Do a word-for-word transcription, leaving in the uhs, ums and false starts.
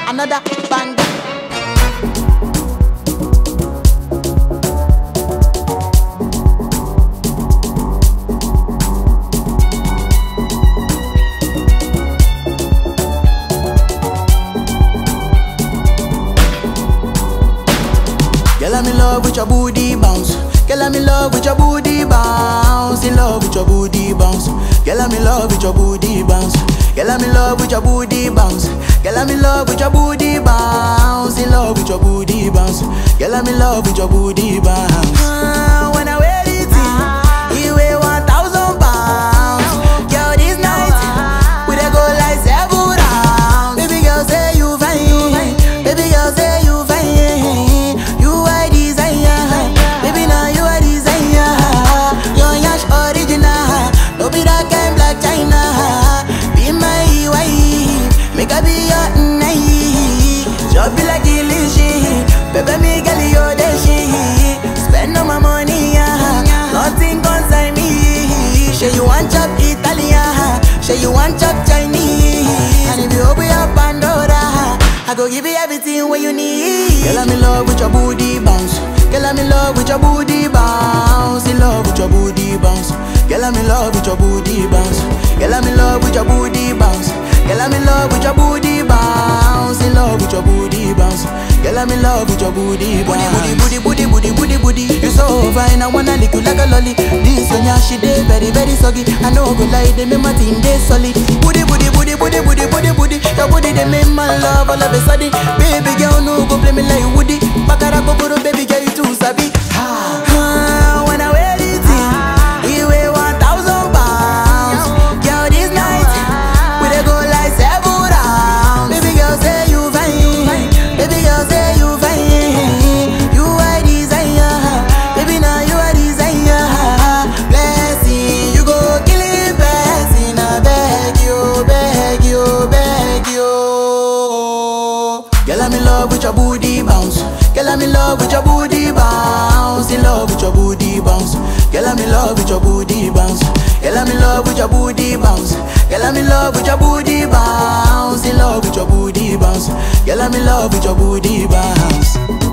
another banger. Girl, I'm in love with your booty bounce. Girl, I'm in love with your booty bounce. In love with your booty bounce. Girl, I'm in love with your booty bounce. Girl, I'm in love with your booty bounce. Girl, I'm in love with your booty bounce. In love with your booty bounce. Girl, I'm in love with your booty bounce. Uh, when I wear it, you weigh one thousand pounds. Girl, this night we dey go like seven rounds. Baby girl, say you fine. Baby girl, say you fine. You are desire. Baby, now you are desire. Your yash original. No be that kind black China. Be my wife. Make I be your night. Just be like delicious. Baby, me girl, you're the shit. Spend all my money, yeah. Nothing concern me. Say you want chop Italian. Say you want chop Chinese. And if you open your Pandora, I go give you everything what you need. Girl, I'm in love with your booty bounce. Girl, I'm in love with your booty bounce. In love with your booty bounce. Girl, I'm in love with your booty bounce. Girl, I'm in love with your booty bounce. Girl, I'm in love with your booty bounce. In love with your booty bounce. Girl, I'm in love with your booty bounce. Booty, booty, booty, booty, booty, booty. You so fine, I wanna lick you like a lolly. This one, yeah, she dey very, very soggy. I know go lie, they make my thing dey solid. Booty, booty, booty, booty, booty, booty, booty. Your booty they make my love all of a sudden. Baby girl, no go play me like Woody. Bakara kokoro, baby girl, you too sabi. Ah, when I wear it, you weigh one thousand pounds. Girl, this night we dey go like seven rounds. Baby girl, say you fine. Baby girl, say you fine. You are desire. Baby, now you are desire. Blessing, you go kill it, blessing. I beg you, beg you, beg you. Girl, I'm in love with your booty bounce. Girl, I'm in love with your booty bounce. In love with your booty bounce. Girl, I'm in love with your booty bounce. Girl, I'm in love with your booty bounce. Girl, I'm in love with your booty bounce. In love with your booty bounce. Girl, I'm in love with your booty bounce.